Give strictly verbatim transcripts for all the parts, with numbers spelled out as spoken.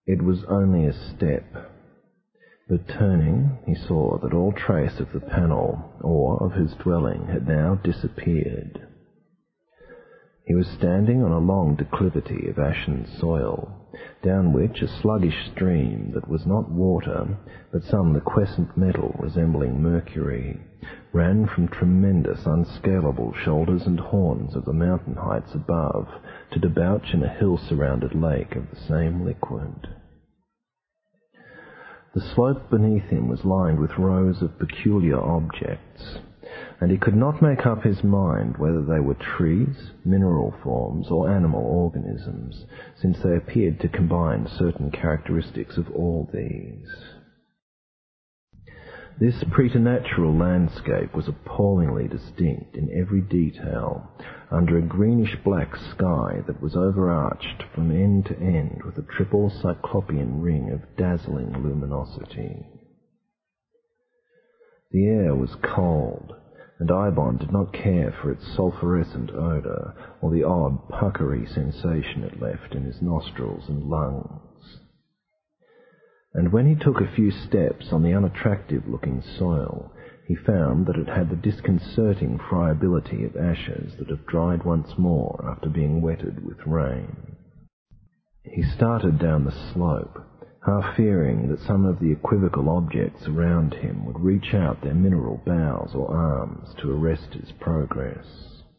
It was only a step, but turning, he saw that all trace of the panel or of his dwelling had now disappeared. He was standing on a long declivity of ashen soil, down which a sluggish stream that was not water, but some liquescent metal resembling mercury, ran from tremendous unscalable shoulders and horns of the mountain heights above to debouch in a hill-surrounded lake of the same liquid. The slope beneath him was lined with rows of peculiar objects, and he could not make up his mind whether they were trees, mineral forms, or animal organisms, since they appeared to combine certain characteristics of all these. This preternatural landscape was appallingly distinct in every detail, under a greenish-black sky that was overarched from end to end with a triple cyclopean ring of dazzling luminosity. The air was cold, and Eibon did not care for its sulphurescent odour or the odd puckery sensation it left in his nostrils and lungs. And when he took a few steps on the unattractive-looking soil, he found that it had the disconcerting friability of ashes that have dried once more after being wetted with rain. He started down the slope, half fearing that some of the equivocal objects around him would reach out their mineral boughs or arms to arrest his progress.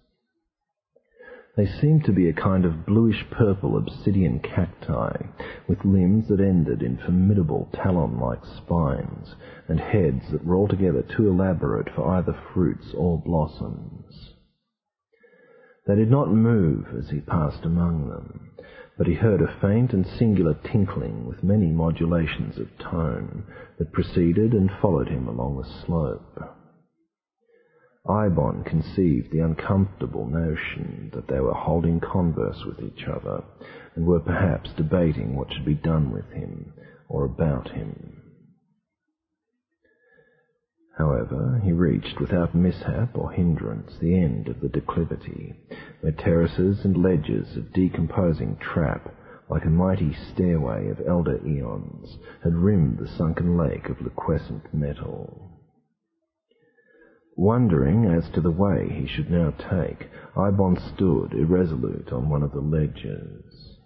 They seemed to be a kind of bluish-purple obsidian cacti, with limbs that ended in formidable talon-like spines, and heads that were altogether too elaborate for either fruits or blossoms. They did not move as he passed among them, but he heard a faint and singular tinkling with many modulations of tone that preceded and followed him along the slope. Eibon conceived the uncomfortable notion that they were holding converse with each other, and were perhaps debating what should be done with him, or about him. However, he reached without mishap or hindrance the end of the declivity, where terraces and ledges of decomposing trap, like a mighty stairway of elder eons, had rimmed the sunken lake of liquescent metal. Wondering as to the way he should now take, Eibon stood irresolute on one of the ledges.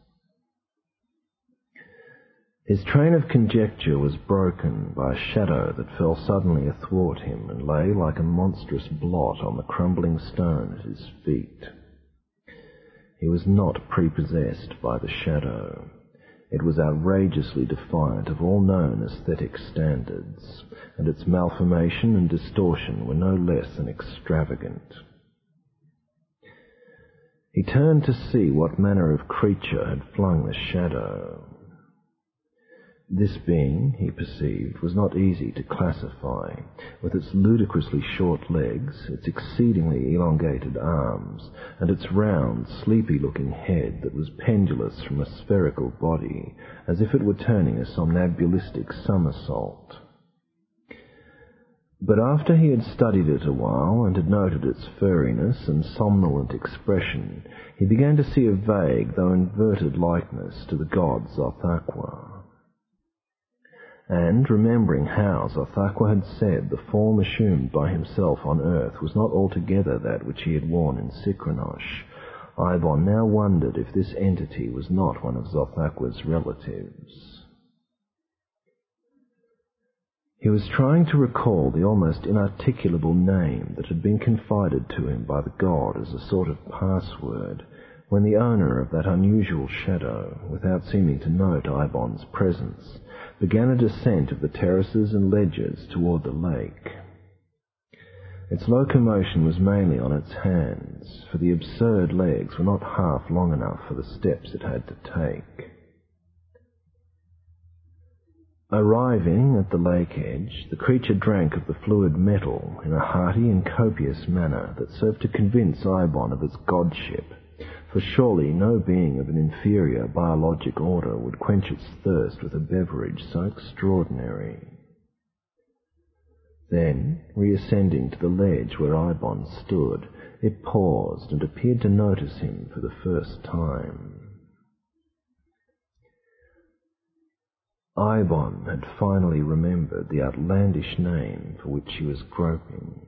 His train of conjecture was broken by a shadow that fell suddenly athwart him and lay like a monstrous blot on the crumbling stone at his feet. He was not prepossessed by the shadow. It was outrageously defiant of all known aesthetic standards, and its malformation and distortion were no less than extravagant. He turned to see what manner of creature had flung the shadow. This being, he perceived, was not easy to classify, with its ludicrously short legs, its exceedingly elongated arms, and its round, sleepy-looking head that was pendulous from a spherical body, as if it were turning a somnambulistic somersault. But after he had studied it a while, and had noted its furriness and somnolent expression, he began to see a vague, though inverted likeness to the god Xothaqua. And, remembering how Xothaqua had said the form assumed by himself on earth was not altogether that which he had worn in Sicronosh, Eibon now wondered if this entity was not one of Xothaqua's relatives. He was trying to recall the almost inarticulable name that had been confided to him by the god as a sort of password, when the owner of that unusual shadow, without seeming to note Eibon's presence, began a descent of the terraces and ledges toward the lake. Its locomotion was mainly on its hands, for the absurd legs were not half long enough for the steps it had to take. Arriving at the lake edge, the creature drank of the fluid metal in a hearty and copious manner that served to convince Eibon of its godship, for surely no being of an inferior biologic order would quench its thirst with a beverage so extraordinary. Then, reascending to the ledge where Eibon stood, it paused and appeared to notice him for the first time. Eibon had finally remembered the outlandish name for which he was groping.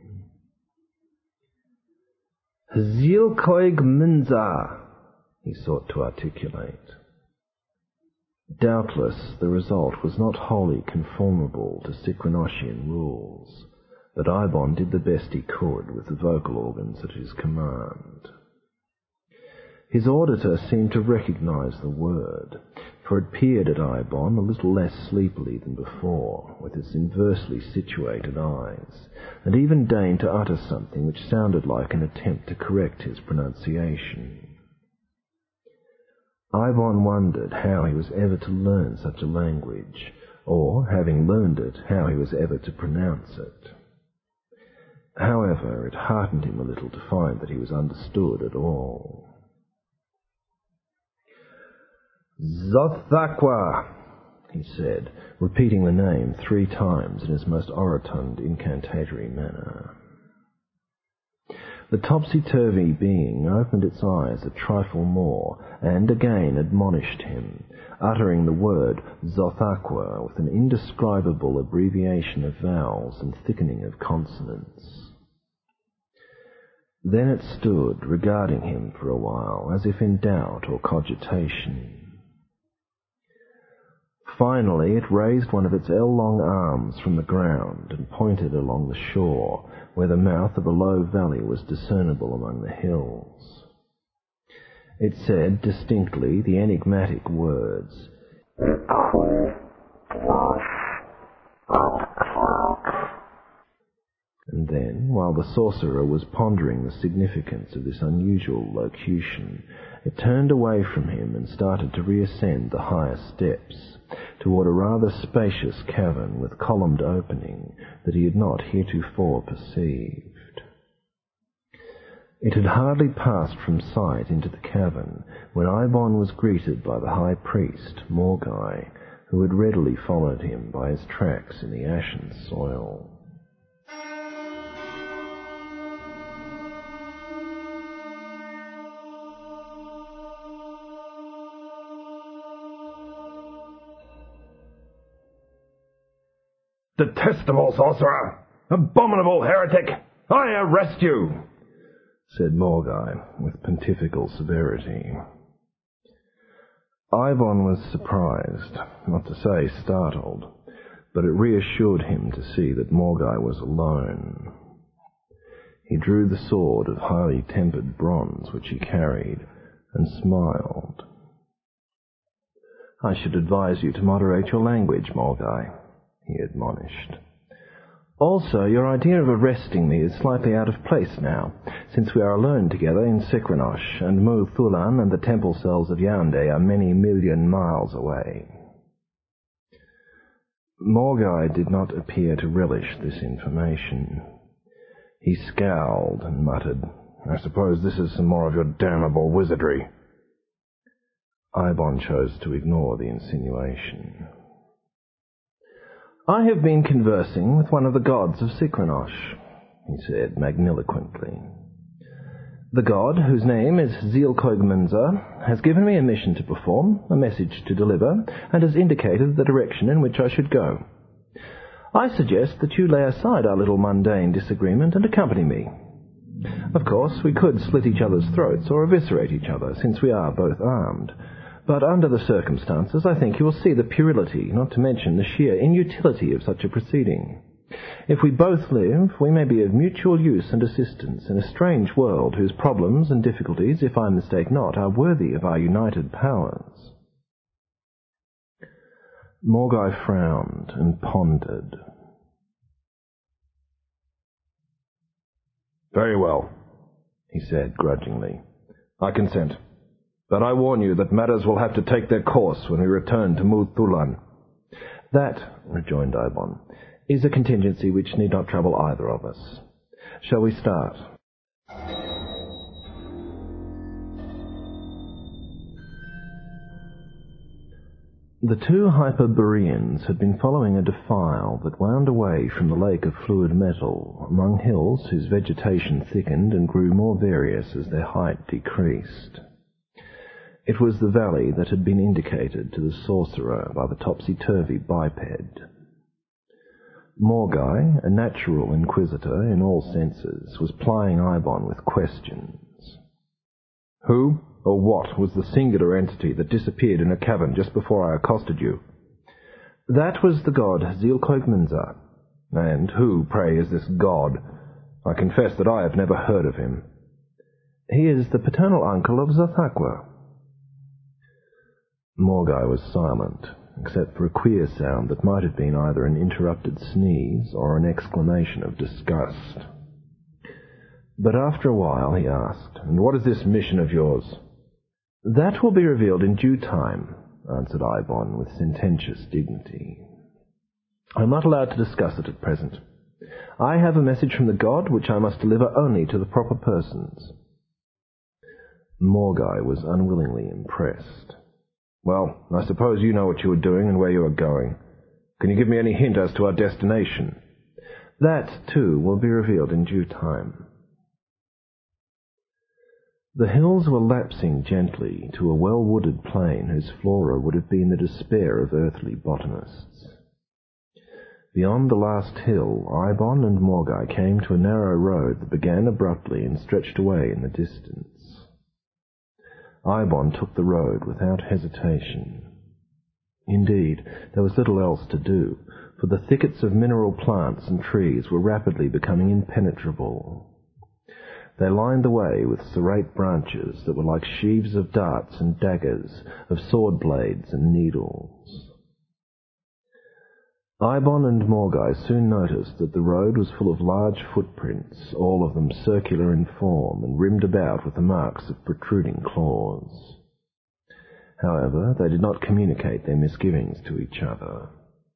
Zielkoig Minza, he sought to articulate. Doubtless the result was not wholly conformable to Cycronoshian rules, but Eibon did the best he could with the vocal organs at his command. His auditor seemed to recognize the word, for it peered at Eibon a little less sleepily than before, with its inversely situated eyes, and even deigned to utter something which sounded like an attempt to correct his pronunciation. Eibon wondered how he was ever to learn such a language, or, having learned it, how he was ever to pronounce it. However, it heartened him a little to find that he was understood at all. Zothakwa, he said, repeating the name three times in his most orotund incantatory manner. The topsy-turvy being opened its eyes a trifle more, and again admonished him, uttering the word Zothakwa with an indescribable abbreviation of vowels and thickening of consonants. Then it stood, regarding him for a while, as if in doubt or cogitation. Finally, it raised one of its ell-long arms from the ground and pointed along the shore, where the mouth of a low valley was discernible among the hills. It said distinctly the enigmatic words, and then, while the sorcerer was pondering the significance of this unusual locution, it turned away from him and started to reascend the higher steps, toward a rather spacious cavern with columned opening that he had not heretofore perceived. It had hardly passed from sight into the cavern when Eibon was greeted by the high priest, Morgai, who had readily followed him by his tracks in the ashen soil. Detestable sorcerer! Abominable heretic! I arrest you! Said Morgai with pontifical severity. Eibon was surprised, not to say startled, but it reassured him to see that Morgai was alone. He drew the sword of highly tempered bronze which he carried, and smiled. "I should advise you to moderate your language, Morgai," he admonished. "Also, your idea of arresting me is slightly out of place now, since we are alone together in Cycronosh, and Mu Thulan and the temple cells of Yande are many million miles away." Morgai did not appear to relish this information. He scowled and muttered, "I suppose this is some more of your damnable wizardry." Eibon chose to ignore the insinuation. "I have been conversing with one of the gods of Cycronosh," he said magniloquently. "The god, whose name is Zielkoig-Munza, has given me a mission to perform, a message to deliver, and has indicated the direction in which I should go. I suggest that you lay aside our little mundane disagreement and accompany me. Of course, we could slit each other's throats or eviscerate each other, since we are both armed. But under the circumstances, I think you will see the puerility, not to mention the sheer inutility of such a proceeding. If we both live, we may be of mutual use and assistance in a strange world whose problems and difficulties, if I mistake not, are worthy of our united powers." Morgai frowned and pondered. "Very well," he said grudgingly. "I consent. But I warn you that matters will have to take their course when we return to Mu Thulan." "That," rejoined Eibon, "is a contingency which need not trouble either of us. Shall we start?" The two Hyperboreans had been following a defile that wound away from the lake of fluid metal, among hills whose vegetation thickened and grew more various as their height decreased. It was the valley that had been indicated to the sorcerer by the topsy-turvy biped. Morgai, a natural inquisitor in all senses, was plying Eibon with questions. Who or what was the singular entity that disappeared in a cavern just before I accosted you? That was the god Zielkoig-Minza. And who, pray, is this god? I confess that I have never heard of him. He is the paternal uncle of Zathakwa. Morgai was silent, except for a queer sound that might have been either an interrupted sneeze or an exclamation of disgust. But after a while he asked, And what is this mission of yours? That will be revealed in due time, answered Eibon with sententious dignity. I am not allowed to discuss it at present. I have a message from the god which I must deliver only to the proper persons. Morgai was unwillingly impressed. Well, I suppose you know what you are doing and where you are going. Can you give me any hint as to our destination? That, too, will be revealed in due time. The hills were lapsing gently to a well-wooded plain whose flora would have been the despair of earthly botanists. Beyond the last hill, Eibon and Morgai came to a narrow road that began abruptly and stretched away in the distance. Eibon took the road without hesitation. Indeed, there was little else to do, for the thickets of mineral plants and trees were rapidly becoming impenetrable. They lined the way with serrate branches that were like sheaves of darts and daggers, of sword blades and needles. Eibon and Morgai soon noticed that the road was full of large footprints, all of them circular in form and rimmed about with the marks of protruding claws. However, they did not communicate their misgivings to each other.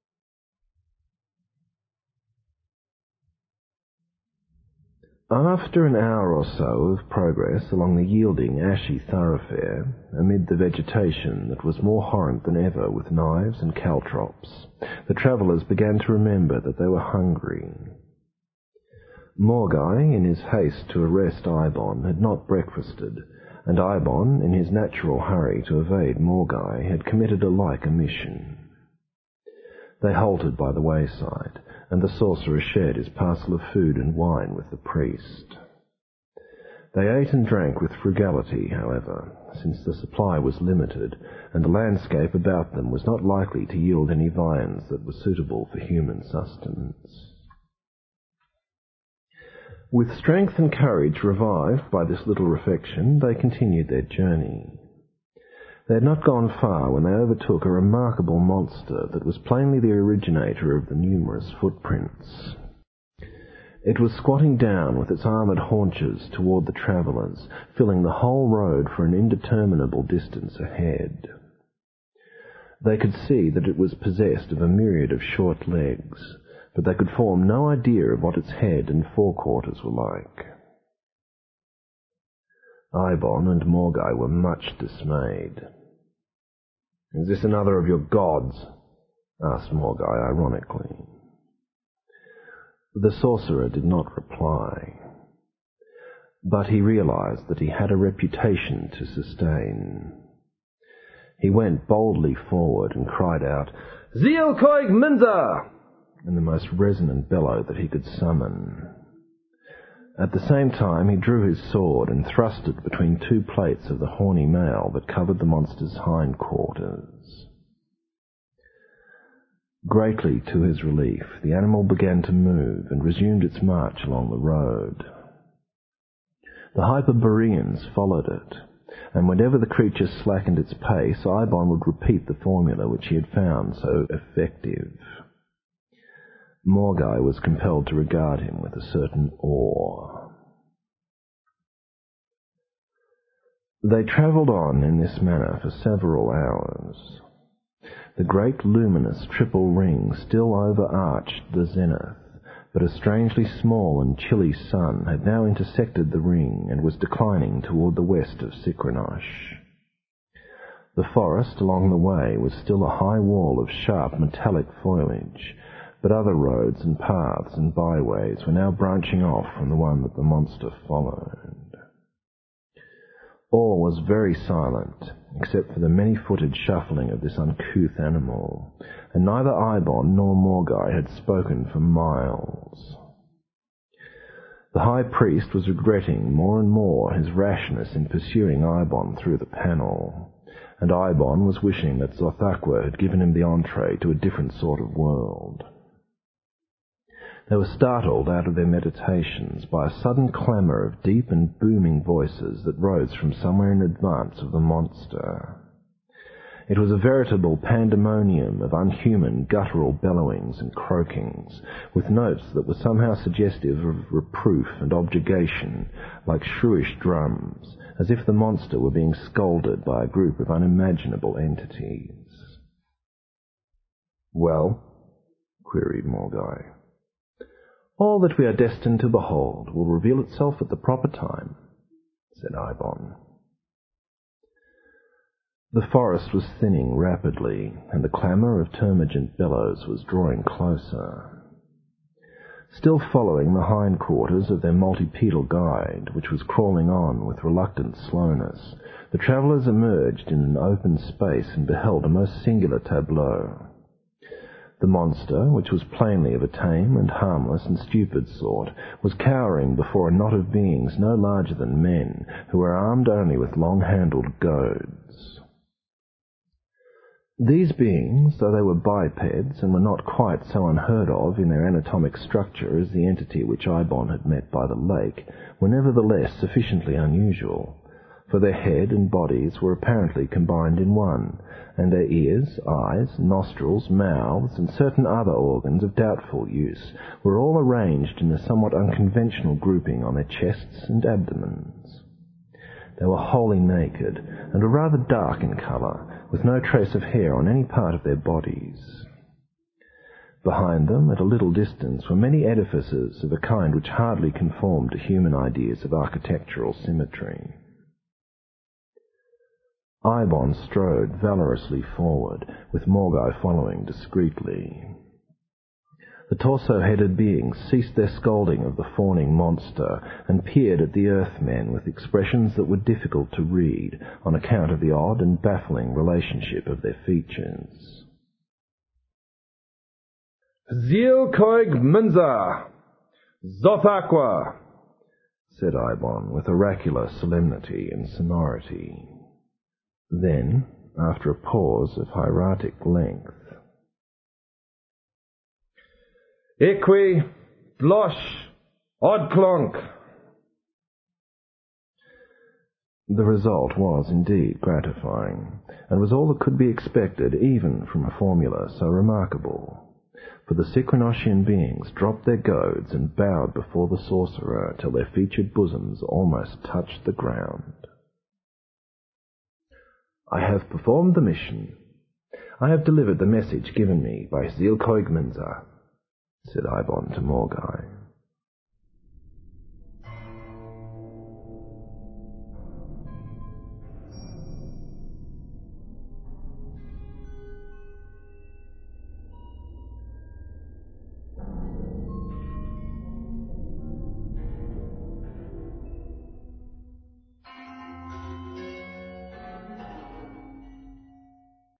After an hour or so of progress along the yielding, ashy thoroughfare, amid the vegetation that was more horrent than ever with knives and caltrops, the travellers began to remember that they were hungry. Morgai, in his haste to arrest Eibon, had not breakfasted, and Eibon, in his natural hurry to evade Morgai, had committed a like omission. They halted by the wayside, and the sorcerer shared his parcel of food and wine with the priest. They ate and drank with frugality, however, since the supply was limited, and the landscape about them was not likely to yield any viands that were suitable for human sustenance. With strength and courage revived by this little refection, they continued their journey. They had not gone far when they overtook a remarkable monster that was plainly the originator of the numerous footprints. It was squatting down with its armoured haunches toward the travellers, filling the whole road for an indeterminable distance ahead. They could see that it was possessed of a myriad of short legs, but they could form no idea of what its head and forequarters were like. Eibon and Morgai were much dismayed. Is this another of your gods? Asked Morgai ironically. The sorcerer did not reply, but he realized that he had a reputation to sustain. He went boldly forward and cried out, Zielkoig-Minza! in the most resonant bellow that he could summon. At the same time he drew his sword and thrust it between two plates of the horny mail that covered the monster's hindquarters. Greatly to his relief, the animal began to move and resumed its march along the road. The Hyperboreans followed it, and whenever the creature slackened its pace, Eibon would repeat the formula which he had found so effective. Morgai was compelled to regard him with a certain awe. They travelled on in this manner for several hours. The great luminous triple ring still overarched the zenith, but a strangely small and chilly sun had now intersected the ring and was declining toward the west of Sikranosh. The forest along the way was still a high wall of sharp metallic foliage, but other roads and paths and byways were now branching off from the one that the monster followed. All was very silent, except for the many-footed shuffling of this uncouth animal, and neither Eibon nor Morgai had spoken for miles. The high priest was regretting more and more his rashness in pursuing Eibon through the panel, and Eibon was wishing that Zothakwa had given him the entree to a different sort of world. They were startled out of their meditations by a sudden clamour of deep and booming voices that rose from somewhere in advance of the monster. It was a veritable pandemonium of unhuman guttural bellowings and croakings, with notes that were somehow suggestive of reproof and objurgation, like shrewish drums, as if the monster were being scolded by a group of unimaginable entities. "Well?" queried Morgai. "All that we are destined to behold will reveal itself at the proper time," said Eibon. The forest was thinning rapidly, and the clamour of termagant bellows was drawing closer. Still following the hindquarters of their multipedal guide, which was crawling on with reluctant slowness, the travellers emerged in an open space and beheld a most singular tableau. The monster, which was plainly of a tame and harmless and stupid sort, was cowering before a knot of beings no larger than men, who were armed only with long-handled goads. These beings, though they were bipeds and were not quite so unheard of in their anatomic structure as the entity which Eibon had met by the lake, were nevertheless sufficiently unusual, for their head and bodies were apparently combined in one, and their ears, eyes, nostrils, mouths, and certain other organs of doubtful use were all arranged in a somewhat unconventional grouping on their chests and abdomens. They were wholly naked, and were rather dark in colour, with no trace of hair on any part of their bodies. Behind them, at a little distance, were many edifices of a kind which hardly conformed to human ideas of architectural symmetry. Eibon strode valorously forward, with Morgai following discreetly. The torso-headed beings ceased their scolding of the fawning monster and peered at the earthmen with expressions that were difficult to read on account of the odd and baffling relationship of their features. "Zielkoig Minza! Zothakwa!" said Eibon with oracular solemnity and sonority. Then, after a pause of hieratic length, "Equi, Blosh, Odklonk." The result was indeed gratifying, and was all that could be expected even from a formula so remarkable, for the Sequinosian beings dropped their goads and bowed before the sorcerer till their featured bosoms almost touched the ground. "I have performed the mission. I have delivered the message given me by Zielkoig Minza," said Eibon to Morgai.